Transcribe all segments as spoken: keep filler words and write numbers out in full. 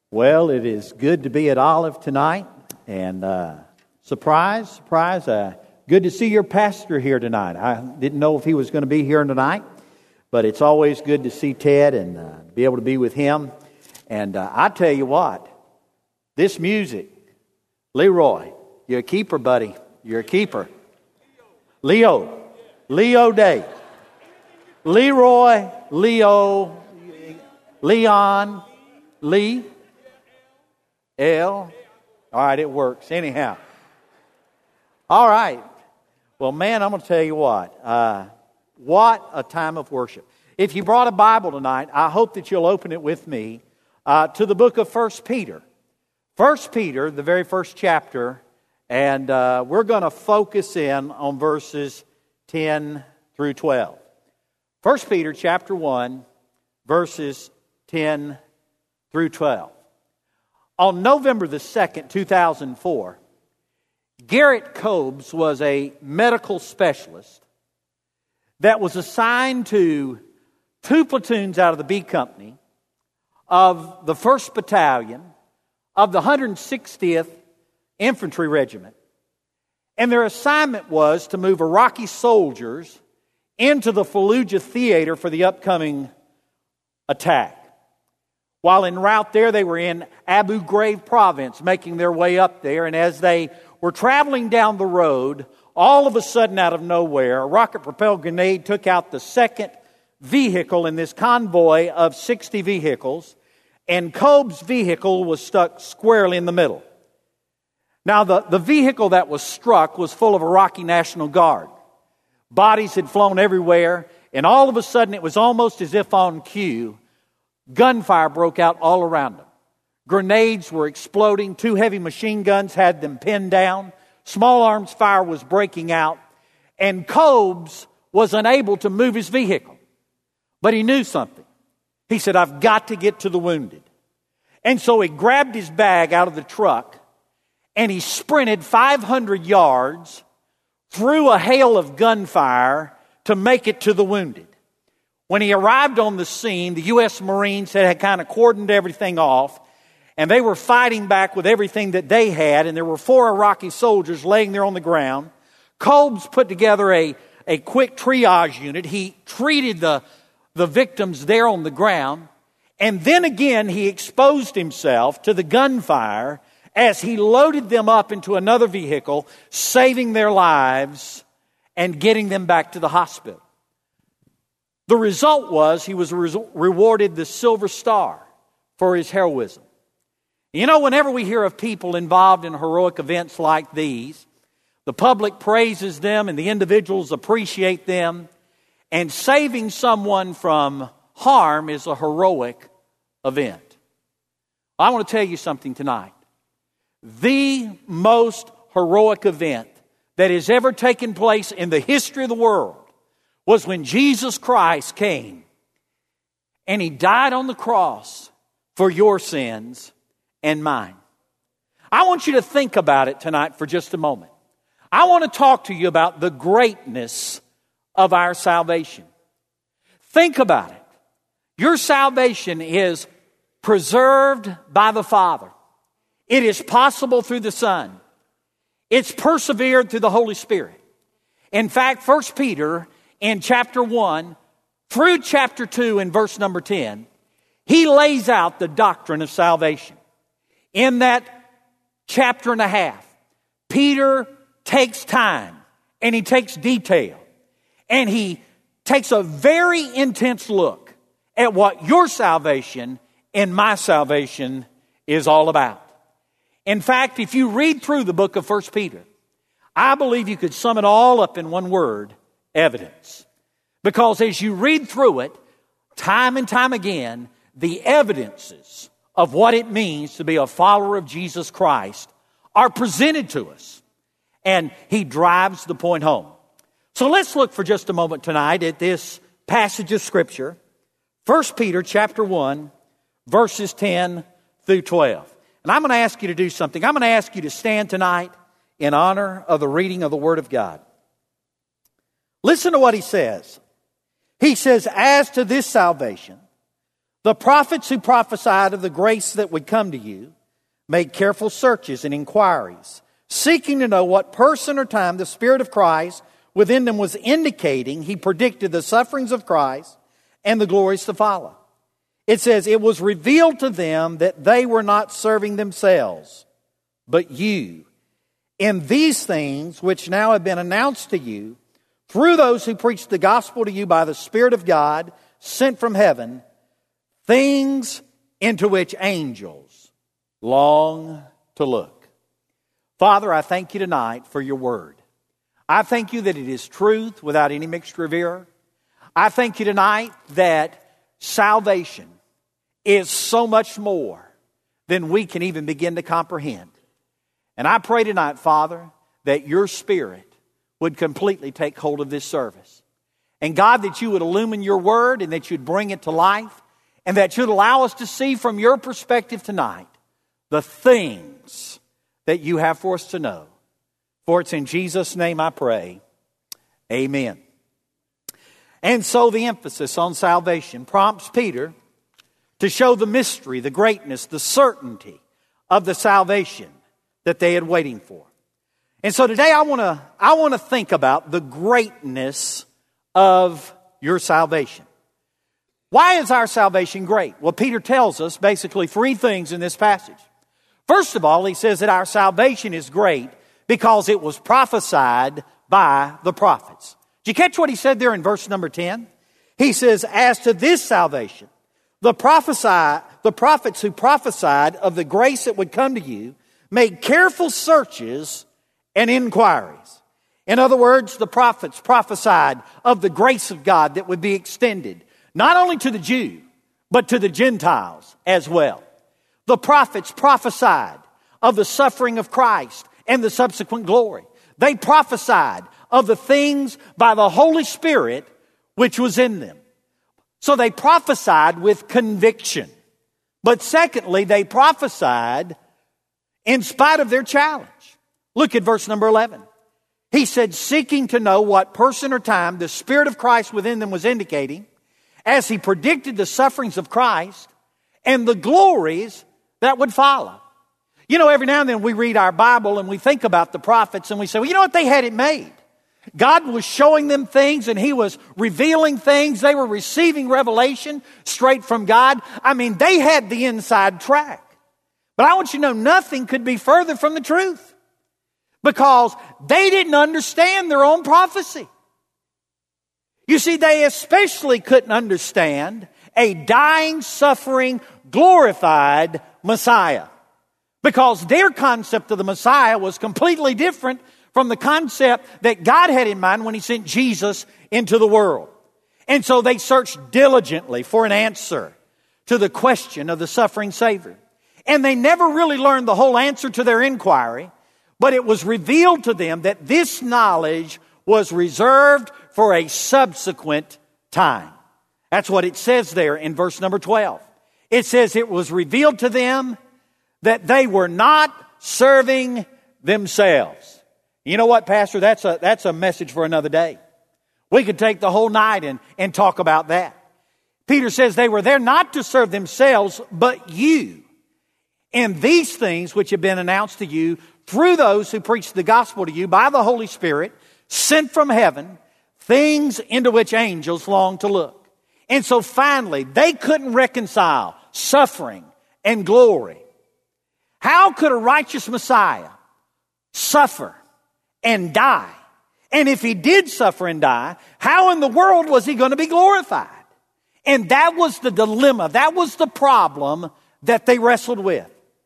Well, it is good to be at Olive tonight, and uh, surprise, surprise, uh, good to see your pastor here tonight. I didn't know if he was going to be here tonight, but it's always good to see Ted and uh, be able to be with him. And uh, I tell you what, this music, Leroy, you're a keeper, buddy. You're a keeper. Leo, Leo Day, Leroy, Leo, Leon, Lee. L. All right, it works. Anyhow. All right. Well, man, I'm going to tell you what. Uh, what a time of worship. If you brought a Bible tonight, I hope that you'll open it with me uh, to the book of First Peter. First Peter, the very first chapter, and uh, we're going to focus in on verses ten through twelve. First Peter chapter one, verses ten through twelve. On November the second, two thousand four, Garrett Cobes was a medical specialist that was assigned to two platoons out of the B Company of the first Battalion of the one hundred sixtieth Infantry Regiment. And their assignment was to move Iraqi soldiers into the Fallujah theater for the upcoming attack. While en route there, they were in Abu Ghraib province, making their way up there. And as they were traveling down the road, all of a sudden, out of nowhere, a rocket-propelled grenade took out the second vehicle in this convoy of sixty vehicles, and Cobes' vehicle was stuck squarely in the middle. Now, the, the vehicle that was struck was full of Iraqi National Guard. Bodies had flown everywhere, and all of a sudden, it was almost as if on cue, gunfire broke out all around them. Grenades were exploding. Two heavy machine guns had them pinned down. Small arms fire was breaking out. And Cobes was unable to move his vehicle. But he knew something. He said, I've got to get to the wounded. And so he grabbed his bag out of the truck and he sprinted five hundred yards through a hail of gunfire to make it to the wounded. When he arrived on the scene, the U S Marines had kind of cordoned everything off, and they were fighting back with everything that they had, and there were four Iraqi soldiers laying there on the ground. Cobes put together a, a quick triage unit. He treated the, the victims there on the ground, and then again he exposed himself to the gunfire as he loaded them up into another vehicle, saving their lives and getting them back to the hospital. The result was he was re- rewarded the Silver Star for his heroism. You know, whenever we hear of people involved in heroic events like these, the public praises them and the individuals appreciate them, and saving someone from harm is a heroic event. I want to tell you something tonight. The most heroic event that has ever taken place in the history of the world was when Jesus Christ came and He died on the cross for your sins and mine. I want you to think about it tonight for just a moment. I want to talk to you about the greatness of our salvation. Think about it. Your salvation is preserved by the Father. It is possible through the Son. It's persevered through the Holy Spirit. In fact, First Peter in chapter one through chapter two in verse number ten, he lays out the doctrine of salvation. In that chapter and a half, Peter takes time and he takes detail and he takes a very intense look at what your salvation and my salvation is all about. In fact, if you read through the book of First Peter, I believe you could sum it all up in one word: evidence. Because as you read through it, time and time again, the evidences of what it means to be a follower of Jesus Christ are presented to us. And he drives the point home. So let's look for just a moment tonight at this passage of Scripture. First Peter chapter one, verses ten through twelve. And I'm going to ask you to do something. I'm going to ask you to stand tonight in honor of the reading of the Word of God. Listen to what he says. He says, as to this salvation, The prophets who prophesied of the grace that would come to you made careful searches and inquiries, seeking to know what person or time the Spirit of Christ within them was indicating. He predicted the sufferings of Christ and the glories to follow. It says, it was revealed to them that they were not serving themselves, but you, in these things which now have been announced to you, through those who preach the gospel to you by the Spirit of God, sent from heaven, things into which angels long to look. Father, I thank you tonight for your word. I thank you that it is truth without any mixture of error. I thank you tonight that salvation is so much more than we can even begin to comprehend. And I pray tonight, Father, that your Spirit would completely take hold of this service. And God, that you would illumine your word and that you'd bring it to life and that you'd allow us to see from your perspective tonight the things that you have for us to know. For it's in Jesus' name I pray. Amen. And so the emphasis on salvation prompts Peter to show the mystery, the greatness, the certainty of the salvation that they had waiting for. And so today I want to I want to think about the greatness of your salvation. Why is our salvation great? Well, Peter tells us basically three things in this passage. First of all, he says that our salvation is great because it was prophesied by the prophets. Did you catch what he said there in verse number ten? He says, as to this salvation, the prophesy, the prophets who prophesied of the grace that would come to you made careful searches and inquiries. In other words, the prophets prophesied of the grace of God that would be extended, not only to the Jew, but to the Gentiles as well. The prophets prophesied of the suffering of Christ and the subsequent glory. They prophesied of the things by the Holy Spirit which was in them. So they prophesied with conviction. But secondly, they prophesied in spite of their challenge. Look at verse number eleven. He said, seeking to know what person or time the Spirit of Christ within them was indicating, as he predicted the sufferings of Christ and the glories that would follow. You know, every now and then we read our Bible and we think about the prophets and we say, well, you know what? They had it made. God was showing them things and He was revealing things. They were receiving revelation straight from God. I mean, they had the inside track. But I want you to know nothing could be further from the truth because they didn't understand their own prophecy. You see, they especially couldn't understand a dying, suffering, glorified Messiah because their concept of the Messiah was completely different from the concept that God had in mind when He sent Jesus into the world. And so they searched diligently for an answer to the question of the suffering Savior. And they never really learned the whole answer to their inquiry, but it was revealed to them that this knowledge was reserved for a subsequent time. That's what it says there in verse number twelve. It says it was revealed to them that they were not serving themselves. You know what, Pastor? That's a, that's a message for another day. We could take the whole night and, and talk about that. Peter says they were there not to serve themselves, but you. And these things which have been announced to you through those who preach the gospel to you by the Holy Spirit, sent from heaven, things into which angels long to look. And so finally, they couldn't reconcile suffering and glory. How could a righteous Messiah suffer and die? And if He did suffer and die, how in the world was He going to be glorified? And that was the dilemma. That was the problem that they wrestled with.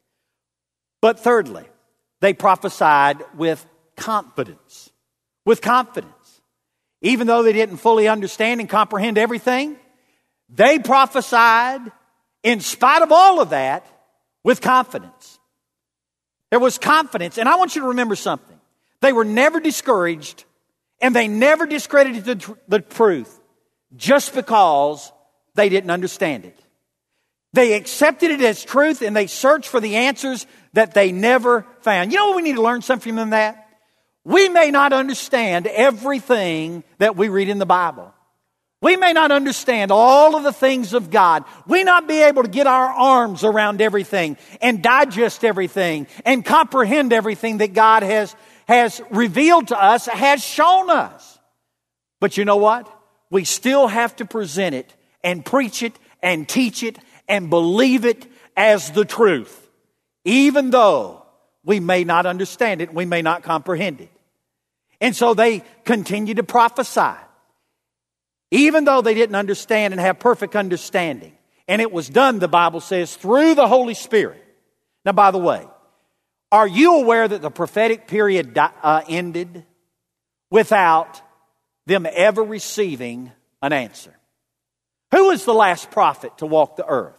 But thirdly, they prophesied with confidence. With confidence. Even though they didn't fully understand and comprehend everything, they prophesied in spite of all of that with confidence. There was confidence. And I want you to remember something. They were never discouraged and they never discredited the, tr- the truth just because they didn't understand it. They accepted it as truth and they searched for the answers that they never found. You know what we need to learn something from that? We may not understand everything that we read in the Bible. We may not understand all of the things of God. We may not be able to get our arms around everything and digest everything and comprehend everything that God has, has revealed to us, has shown us. But you know what? We still have to present it and preach it and teach it and believe it as the truth, even though we may not understand it, we may not comprehend it. And so they continue to prophesy, even though they didn't understand and have perfect understanding. And it was done, the Bible says, through the Holy Spirit. Now, by the way, are you aware that the prophetic period uh, ended without them ever receiving an answer? Who was the last prophet to walk the earth?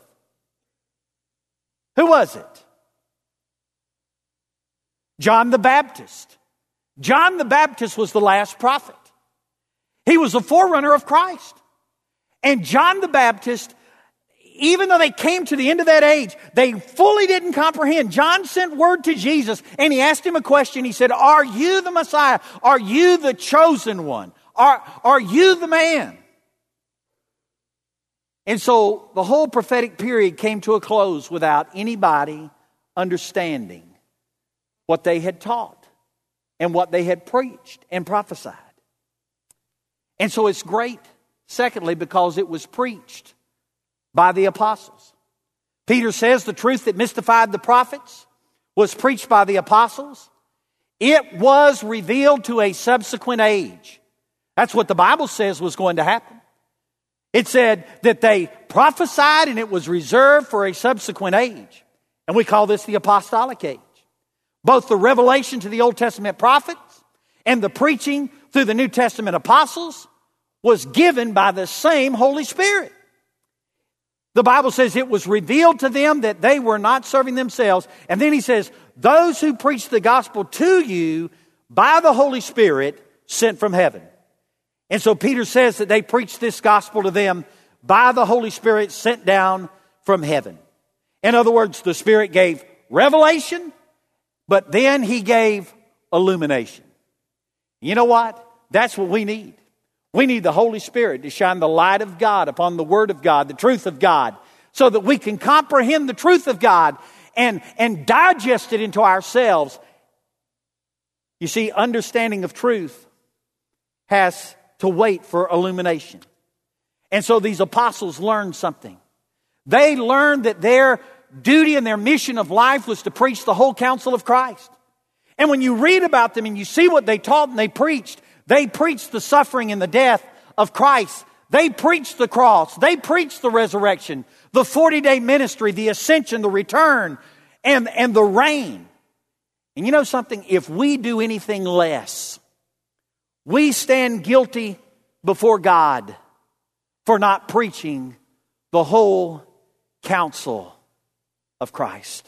Who was it? John the Baptist. John the Baptist was the last prophet. He was a forerunner of Christ. And John the Baptist, even though they came to the end of that age, they fully didn't comprehend. John sent word to Jesus and he asked him a question. He said, are you the Messiah? Are you the chosen one? Are, are you the man? And so the whole prophetic period came to a close without anybody understanding what they had taught and what they had preached and prophesied. And so it's great, secondly, because it was preached by the apostles. Peter says the truth that mystified the prophets was preached by the apostles. It was revealed to a subsequent age. That's what the Bible says was going to happen. It said that they prophesied and it was reserved for a subsequent age. And we call this the apostolic age. Both the revelation to the Old Testament prophets and the preaching through the New Testament apostles was given by the same Holy Spirit. The Bible says it was revealed to them that they were not serving themselves. And then he says, those who preach the gospel to you by the Holy Spirit sent from heaven. And so Peter says that they preached this gospel to them by the Holy Spirit sent down from heaven. In other words, the Spirit gave revelation, but then he gave illumination. You know what? That's what we need. We need the Holy Spirit to shine the light of God upon the Word of God, the truth of God, so that we can comprehend the truth of God and, and digest it into ourselves. You see, understanding of truth has to wait for illumination. And so these apostles learned something. They learned that their duty and their mission of life was to preach the whole counsel of Christ. And when you read about them and you see what they taught and they preached, they preached the suffering and the death of Christ. They preached the cross. They preached the resurrection, the forty-day ministry, the ascension, the return, and, and the reign. And you know something? If we do anything less, we stand guilty before God for not preaching the whole counsel of Christ.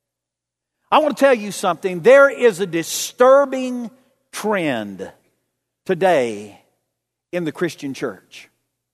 I want to tell you something. There is a disturbing trend today in the Christian church.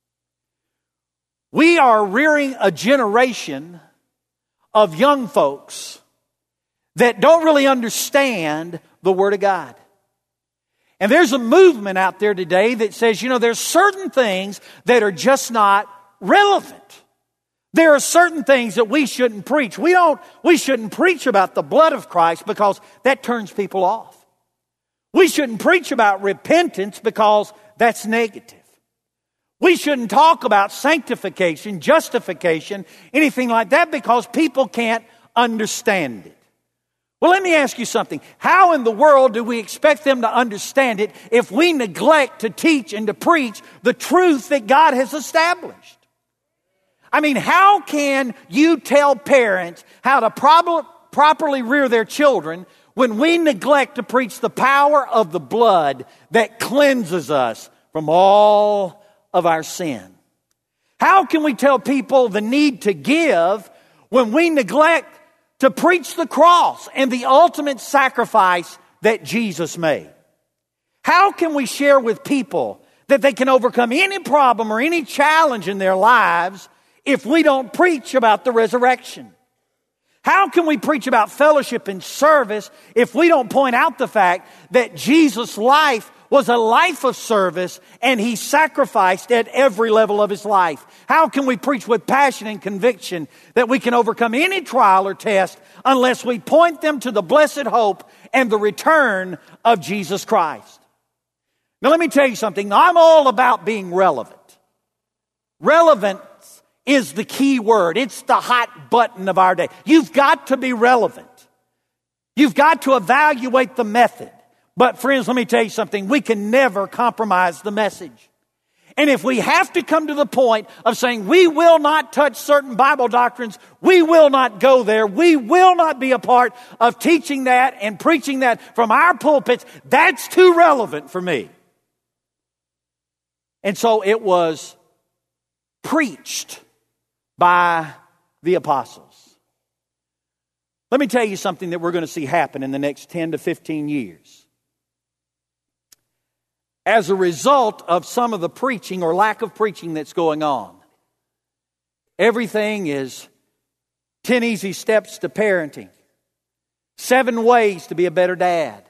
We are rearing a generation of young folks that don't really understand the Word of God. And there's a movement out there today that says, you know, there's certain things that are just not relevant. There are certain things that we shouldn't preach. We don't, we shouldn't preach about the blood of Christ because that turns people off. We shouldn't preach about repentance because that's negative. We shouldn't talk about sanctification, justification, anything like that because people can't understand it. Well, let me ask you something. How in the world do we expect them to understand it if we neglect to teach and to preach the truth that God has established? I mean, how can you tell parents how to prob- properly rear their children when we neglect to preach the power of the blood that cleanses us from all of our sin? How can we tell people the need to give when we neglect to preach the cross and the ultimate sacrifice that Jesus made? How can we share with people that they can overcome any problem or any challenge in their lives if we don't preach about the resurrection? How can we preach about fellowship and service if we don't point out the fact that Jesus' life was a life of service, and he sacrificed at every level of his life. How can we preach with passion and conviction that we can overcome any trial or test unless we point them to the blessed hope and the return of Jesus Christ? Now let me tell you something. I'm all about being relevant. Relevance is the key word. It's the hot button of our day. You've got to be relevant. You've got to evaluate the method. But friends, let me tell you something. We can never compromise the message. And if we have to come to the point of saying we will not touch certain Bible doctrines, we will not go there, we will not be a part of teaching that and preaching that from our pulpits, that's too relevant for me. And so it was preached by the apostles. Let me tell you something that we're going to see happen in the next ten to fifteen years. As a result of some of the preaching or lack of preaching that's going on, everything is ten easy steps to parenting, seven ways to be a better dad,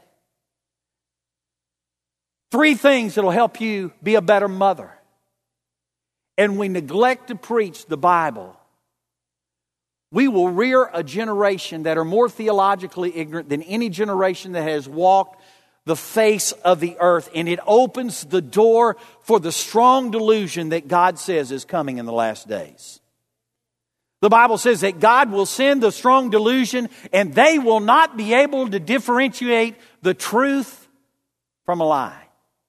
three things that will help you be a better mother. And we neglect to preach the Bible, we will rear a generation that are more theologically ignorant than any generation that has walked the face of the earth. And it opens the door for the strong delusion that God says is coming in the last days. The Bible says that God will send the strong delusion and they will not be able to differentiate the truth from a lie.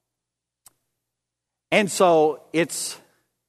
And so it's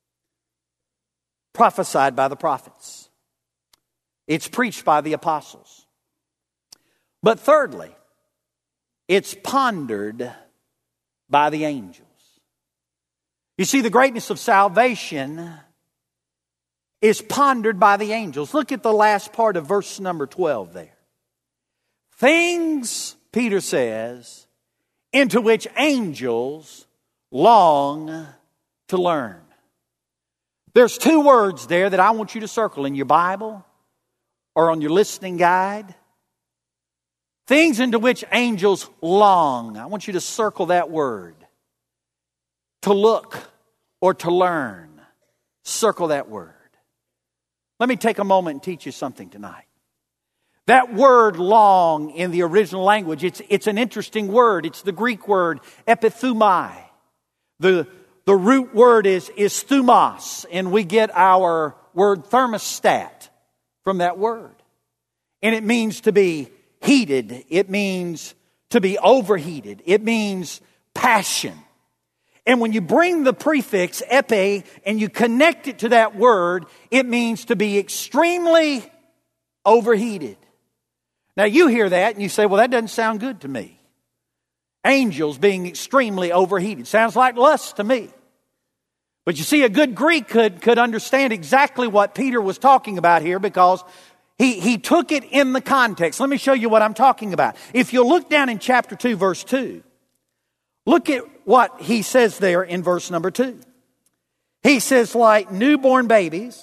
prophesied by the prophets. It's preached by the apostles. But thirdly, it's pondered by the angels. You see, the greatness of salvation is pondered by the angels. Look at the last part of verse number twelve there. Things, Peter says, into which angels long to learn. There's two words there that I want you to circle in your Bible or on your listening guide. Things into which angels long. I want you to circle that word. To look or to learn. Circle that word. Let me take a moment and teach you something tonight. That word long in the original language, it's, it's an interesting word. It's the Greek word epithumai. The The root word is, is thumos, and we get our word thermostat from that word. And it means to be heated. It means to be overheated. It means passion. And when you bring the prefix epi and you connect it to that word, it means to be extremely overheated. Now you hear that and you say, well, that doesn't sound good to me. Angels being extremely overheated. Sounds like lust to me. But you see, a good Greek could, could understand exactly what Peter was talking about here because he, he took it in the context. Let me show you what I'm talking about. If you look down in chapter two, verse two, look at what he says there in verse number two. He says, like newborn babies,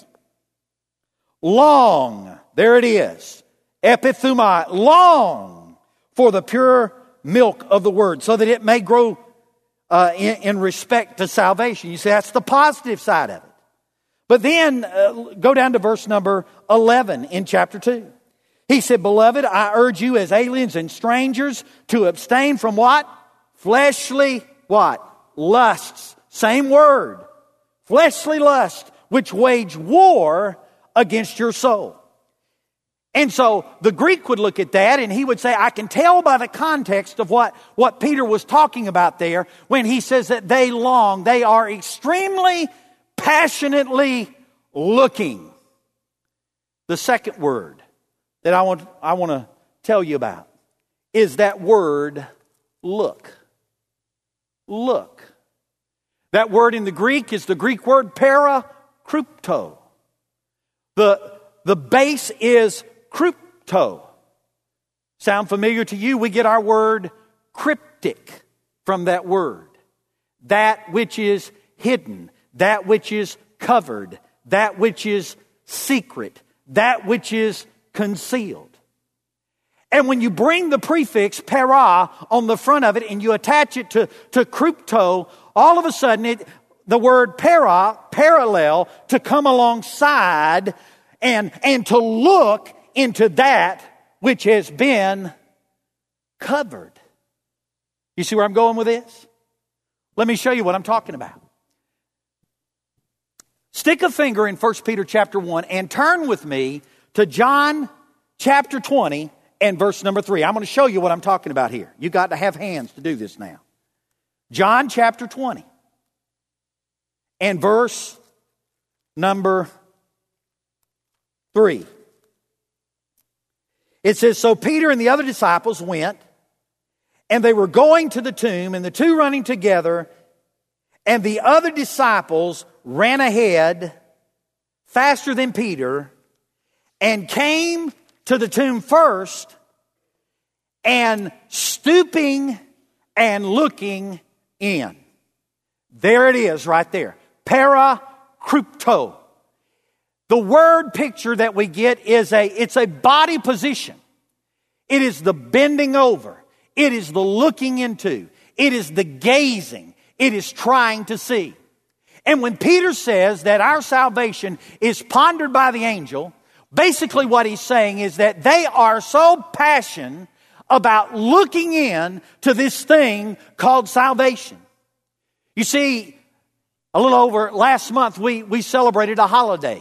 long, there it is, epithumai, long for the pure milk of the word, so that it may grow uh, in, in respect to salvation. You see, that's the positive side of it. But then uh, go down to verse number eleven in chapter two. He said, beloved, I urge you as aliens and strangers to abstain from what? Fleshly what? Lusts. Same word. Fleshly lust, which wage war against your soul. And so the Greek would look at that and he would say, I can tell by the context of what, what Peter was talking about there when he says that they long, they are extremely passionately looking. The second word that I want, I want to tell you about is that word look. Look. That word in the Greek is the Greek word parakrypto. The, the base is crypto. Sound familiar to you? We get our word cryptic from that word. That which is hidden, that which is covered, that which is secret, that which is concealed. And when you bring the prefix para on the front of it and you attach it to, to crypto, all of a sudden it, the word para, parallel, to come alongside and, and to look into that which has been covered. You see where I'm going with this? Let me show you what I'm talking about. Stick a finger in First Peter chapter one and turn with me to John chapter twenty and verse number three. I'm going to show you what I'm talking about here. You've got to have hands to do this now. John chapter twenty and verse number three. It says, so Peter and the other disciples went, and they were going to the tomb, and the two running together, and the other disciples ran ahead faster than Peter and came to the tomb first, and stooping and looking in. There it is right there. Paracrypto. The word picture that we get is a, it's a body position. It is the bending over. It is the looking into. It is the gazing. It is trying to see. And when Peter says that our salvation is pondered by the angel, basically what he's saying is that they are so passionate about looking in to this thing called salvation. You see, a little over last month, we, we celebrated a holiday.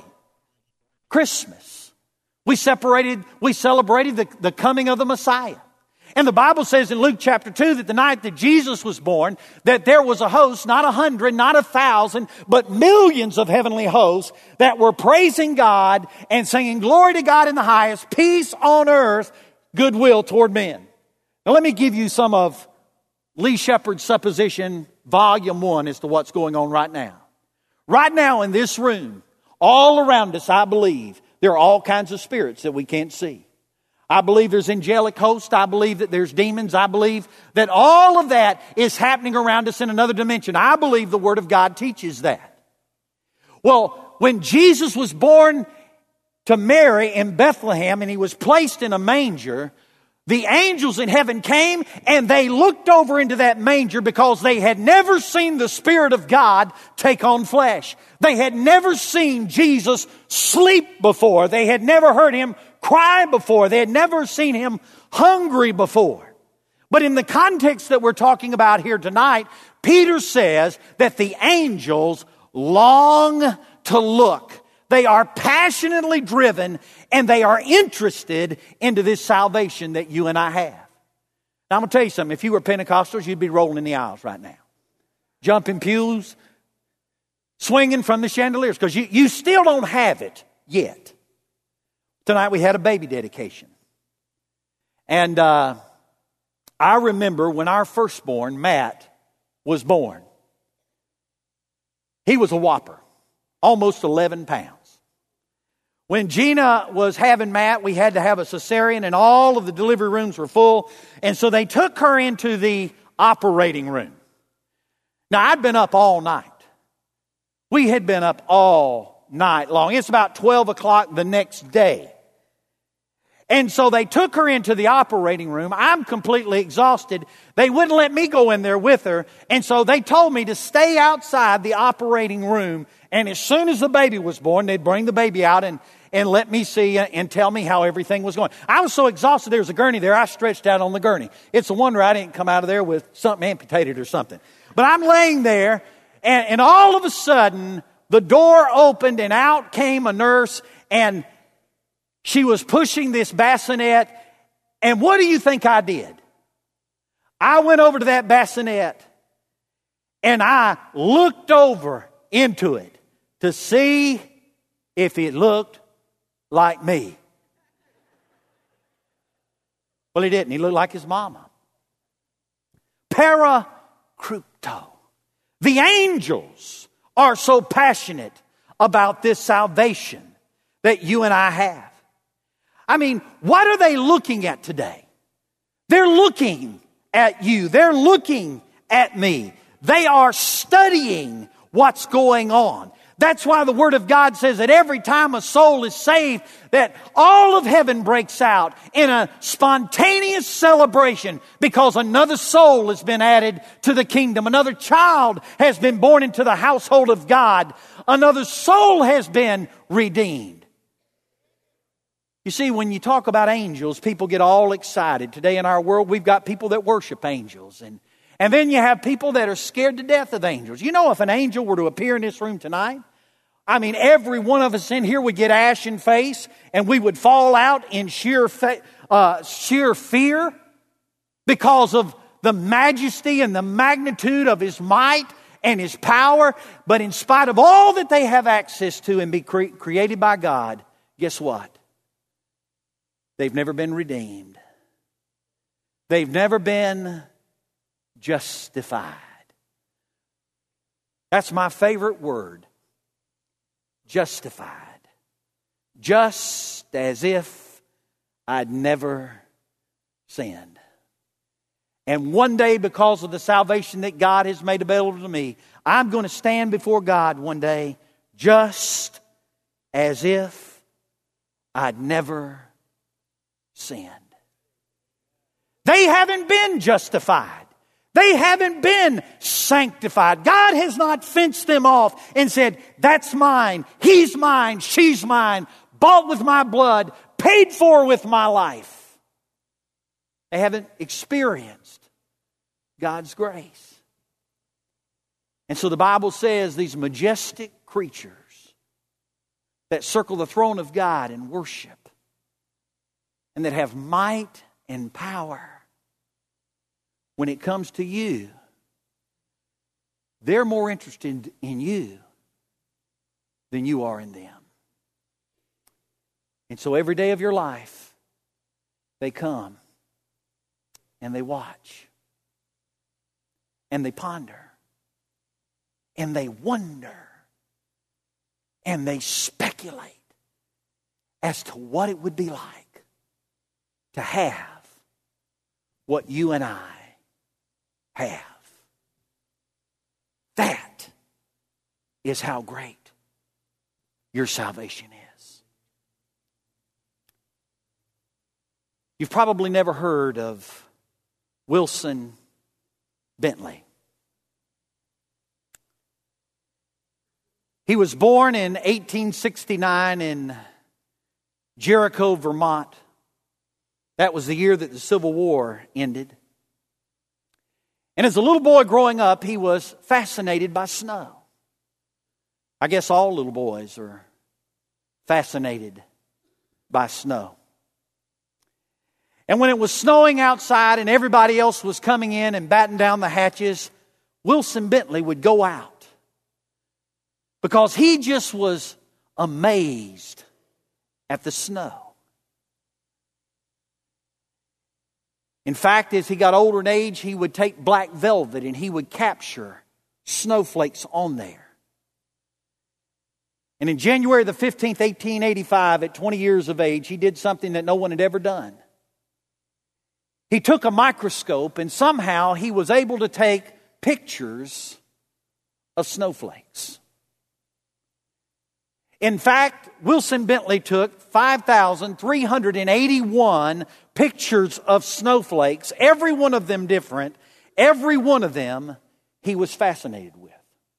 Christmas. We separated, we celebrated the, the coming of the Messiah. And the Bible says in Luke chapter two that the night that Jesus was born, that there was a host, not a hundred, not a thousand, but millions of heavenly hosts that were praising God and singing glory to God in the highest, peace on earth, goodwill toward men. Now let me give you some of Lee Shepard's supposition, volume one, as to what's going on right now. Right now in this room, all around us, I believe, there are all kinds of spirits that we can't see. I believe there's angelic hosts. I believe that there's demons. I believe that all of that is happening around us in another dimension. I believe the Word of God teaches that. Well, when Jesus was born to Mary in Bethlehem and he was placed in a manger, the angels in heaven came and they looked over into that manger because they had never seen the Spirit of God take on flesh. They had never seen Jesus sleep before. They had never heard him cry before. They had never seen him hungry before. But in the context that we're talking about here tonight, Peter says that the angels long to look. They are passionately driven and they are interested into this salvation that you and I have. Now I'm going to tell you something. If you were Pentecostals, you'd be rolling in the aisles right now. Jumping pews, swinging from the chandeliers, because you, you still don't have it yet. Tonight we had a baby dedication. And uh, I remember when our firstborn, Matt, was born. He was a whopper, almost eleven pounds. When Gina was having Matt, we had to have a cesarean and all of the delivery rooms were full. And so they took her into the operating room. Now, I'd been up all night. We had been up all night long. It's about twelve o'clock the next day. And so they took her into the operating room. I'm completely exhausted. They wouldn't let me go in there with her. And so they told me to stay outside the operating room. And as soon as the baby was born, they'd bring the baby out and, and let me see and tell me how everything was going. I was so exhausted, there was a gurney there. I stretched out on the gurney. It's a wonder I didn't come out of there with something amputated or something. But I'm laying there, and, and all of a sudden, the door opened and out came a nurse, and she was pushing this bassinet. And what do you think I did? I went over to that bassinet and I looked over into it to see if it looked like me. Well, he didn't. He looked like his mama. Paracrypto. The angels are so passionate about this salvation that you and I have. I mean, what are they looking at today? They're looking at you. They're looking at me. They are studying what's going on. That's why the Word of God says that every time a soul is saved, that all of heaven breaks out in a spontaneous celebration because another soul has been added to the kingdom. Another child has been born into the household of God. Another soul has been redeemed. You see, when you talk about angels, people get all excited. Today in our world, we've got people that worship angels. And, and then you have people that are scared to death of angels. You know, if an angel were to appear in this room tonight, I mean, every one of us in here would get ashen face and we would fall out in sheer, fa- uh, sheer fear because of the majesty and the magnitude of His might and His power. But in spite of all that they have access to and be cre- created by God, guess what? They've never been redeemed. They've never been justified. That's my favorite word. Justified. Just as if I'd never sinned. And one day, because of the salvation that God has made available to me, I'm going to stand before God one day just as if I'd never sinned. They haven't been justified. They haven't been sanctified. God has not fenced them off and said, that's mine, he's mine, she's mine, bought with my blood, paid for with my life. They haven't experienced God's grace. And so the Bible says these majestic creatures that circle the throne of God and worship and that have might and power, when it comes to you, they're more interested in you than you are in them. And so every day of your life, they come and they watch and they ponder and they wonder and they speculate as to what it would be like to have what you and I have. That is how great your salvation is. You've probably never heard of Wilson Bentley. He was born in eighteen sixty-nine in Jericho, Vermont. That was the year that the Civil War ended. And as a little boy growing up, he was fascinated by snow. I guess all little boys are fascinated by snow. And when it was snowing outside and everybody else was coming in and batting down the hatches, Wilson Bentley would go out because he just was amazed at the snow. In fact, as he got older in age, he would take black velvet and he would capture snowflakes on there. And in January the fifteenth, eighteen eighty-five, at twenty years of age, he did something that no one had ever done. He took a microscope and somehow he was able to take pictures of snowflakes. In fact, Wilson Bentley took five thousand three hundred eighty-one pictures of snowflakes, every one of them different, every one of them he was fascinated with.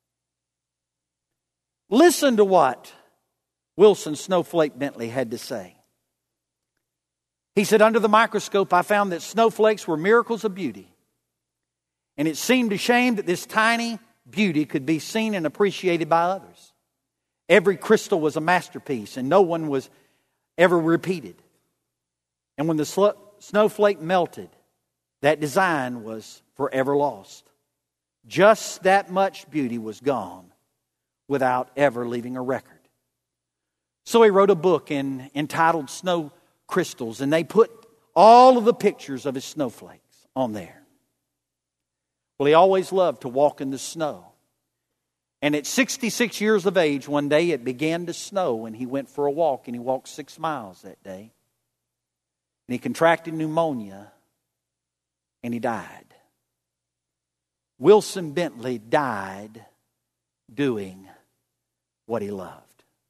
Listen to what Wilson Snowflake Bentley had to say. He said, under the microscope, I found that snowflakes were miracles of beauty. And it seemed a shame that this tiny beauty could be seen and appreciated by others. Every crystal was a masterpiece and no one was ever repeated. And when the sl- snowflake melted, that design was forever lost. Just that much beauty was gone without ever leaving a record. So he wrote a book in, entitled Snow Crystals, and they put all of the pictures of his snowflakes on there. Well, he always loved to walk in the snow. And at sixty-six years of age, one day it began to snow and he went for a walk and he walked six miles that day. And he contracted pneumonia and he died. Wilson Bentley died doing what He loved.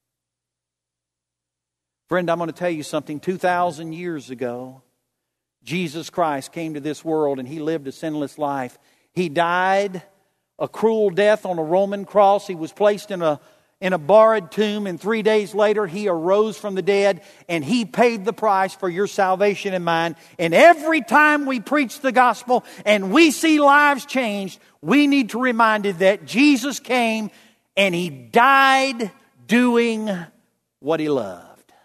Friend, I'm going to tell you something. two thousand years ago, Jesus Christ came to this world and He lived a sinless life. He died a cruel death on a Roman cross. He was placed in a, in a borrowed tomb, and three days later He arose from the dead, and He paid the price for your salvation and mine. And every time we preach the gospel and we see lives changed, we need to be reminded that Jesus came and He died doing what He loved.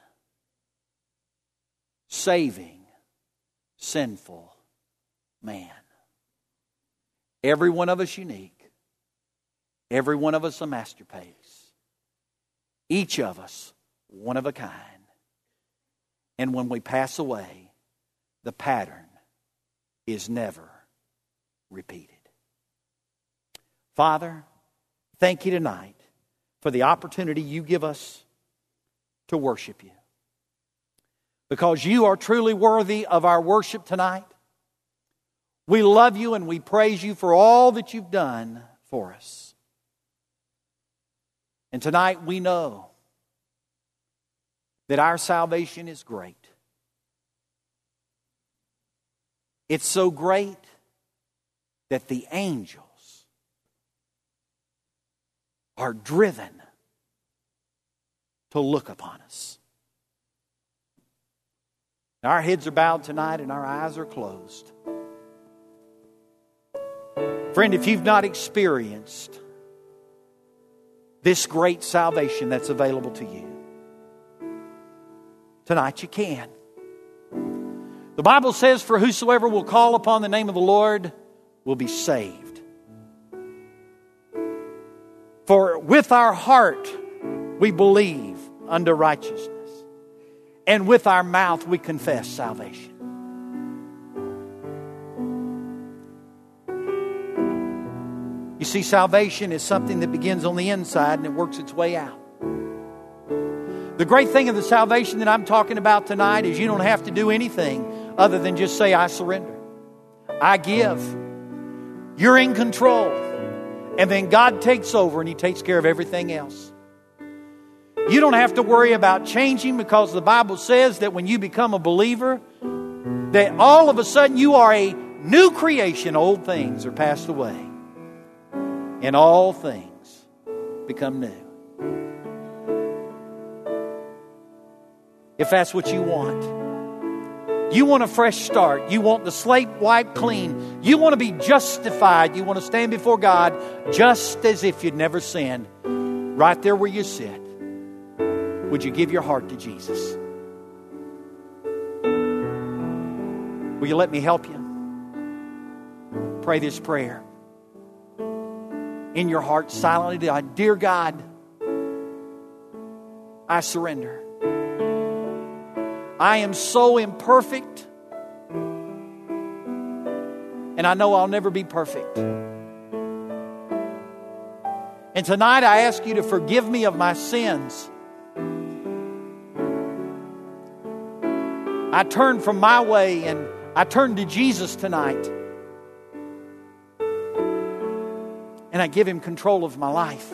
Saving sinful man. Every one of us unique. Every one of us a masterpiece. Each of us one of a kind. And when we pass away, the pattern is never repeated. Father, thank You tonight for the opportunity You give us to worship You. Because You are truly worthy of our worship tonight. We love You and we praise You for all that You've done for us. And tonight we know that our salvation is great. It's so great that the angels are driven to look upon us. Our heads are bowed tonight and our eyes are closed. Friend, if you've not experienced this great salvation that's available to you, tonight you can. The Bible says, for whosoever will call upon the name of the Lord will be saved. For with our heart we believe unto righteousness, and with our mouth we confess salvation. You see, salvation is something that begins on the inside and it works its way out. The great thing of the salvation that I'm talking about tonight is you don't have to do anything other than just say, I surrender. I give. You're in control. And then God takes over and He takes care of everything else. You don't have to worry about changing, because the Bible says that when you become a believer, that all of a sudden you are a new creation. Old things are passed away, and all things become new. If that's what you want, you want a fresh start. You want the slate wiped clean. You want to be justified. You want to stand before God just as if you'd never sinned. Right there where you sit, would you give your heart to Jesus? Will you let me help you? Pray this prayer in your heart silently. Dear God, I surrender. I am so imperfect, and I know I'll never be perfect. And tonight I ask You to forgive me of my sins. I turn from my way and I turn to Jesus tonight. And I give Him control of my life.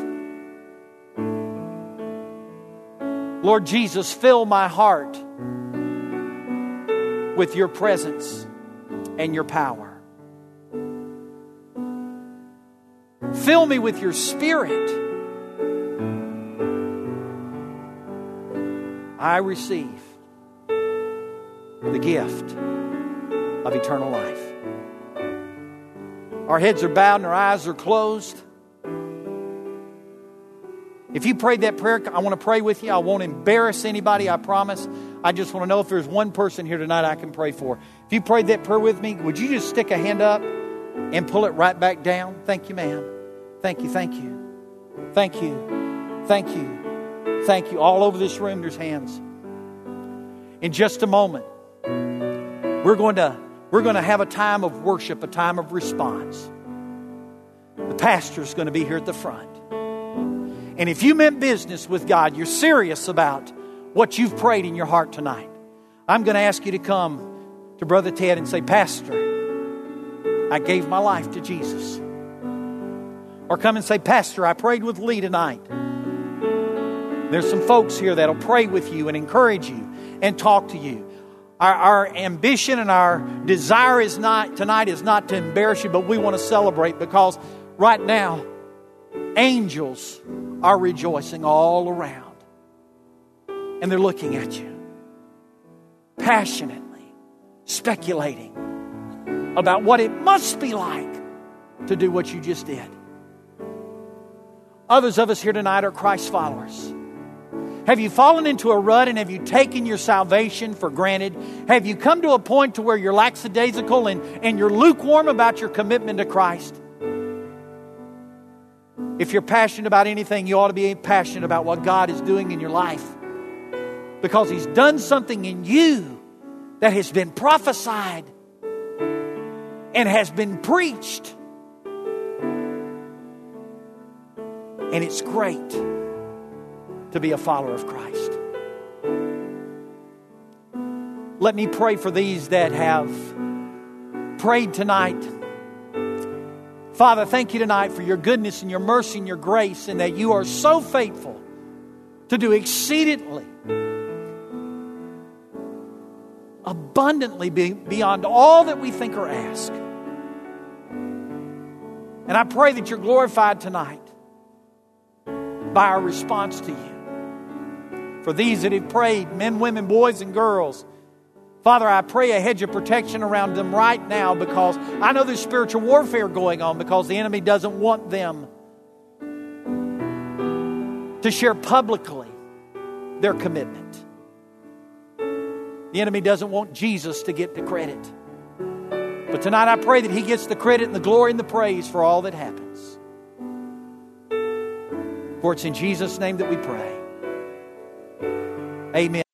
Lord Jesus, fill my heart with Your presence and Your power. Fill me with Your Spirit. I receive the gift of eternal life. Our heads are bowed and our eyes are closed. If you prayed that prayer, I want to pray with you. I won't embarrass anybody, I promise. I just want to know if there's one person here tonight I can pray for. If you prayed that prayer with me, would you just stick a hand up and pull it right back down? Thank you, ma'am. Thank you, thank you. Thank you. Thank you. Thank you. All over this room, there's hands. In just a moment, we're going to, we're going to have a time of worship, a time of response. The pastor's going to be here at the front. And if you meant business with God, you're serious about what you've prayed in your heart tonight, I'm going to ask you to come to Brother Ted and say, Pastor, I gave my life to Jesus. Or come and say, Pastor, I prayed with Lee tonight. There's some folks here that'll pray with you and encourage you and talk to you. Our, our ambition and our desire is not tonight is not to embarrass you, but we want to celebrate, because right now, angels are rejoicing all around. And they're looking at you, passionately speculating about what it must be like to do what you just did. Others of us here tonight are Christ followers. Have you fallen into a rut and have you taken your salvation for granted? Have you come to a point to where you're lackadaisical and, and you're lukewarm about your commitment to Christ? If you're passionate about anything, you ought to be passionate about what God is doing in your life, because He's done something in you that has been prophesied and has been preached. And it's great to be a follower of Christ. Let me pray for these that have prayed tonight. Father, thank you tonight for your goodness and your mercy and your grace, and that you are so faithful to do exceedingly, abundantly beyond all that we think or ask. And I pray that you're glorified tonight by our response to you. For these that have prayed, men, women, boys, and girls, Father, I pray a hedge of protection around them right now, because I know there's spiritual warfare going on, because the enemy doesn't want them to share publicly their commitment. The enemy doesn't want Jesus to get the credit. But tonight I pray that He gets the credit and the glory and the praise for all that happens. For it's in Jesus' name that we pray. Amen.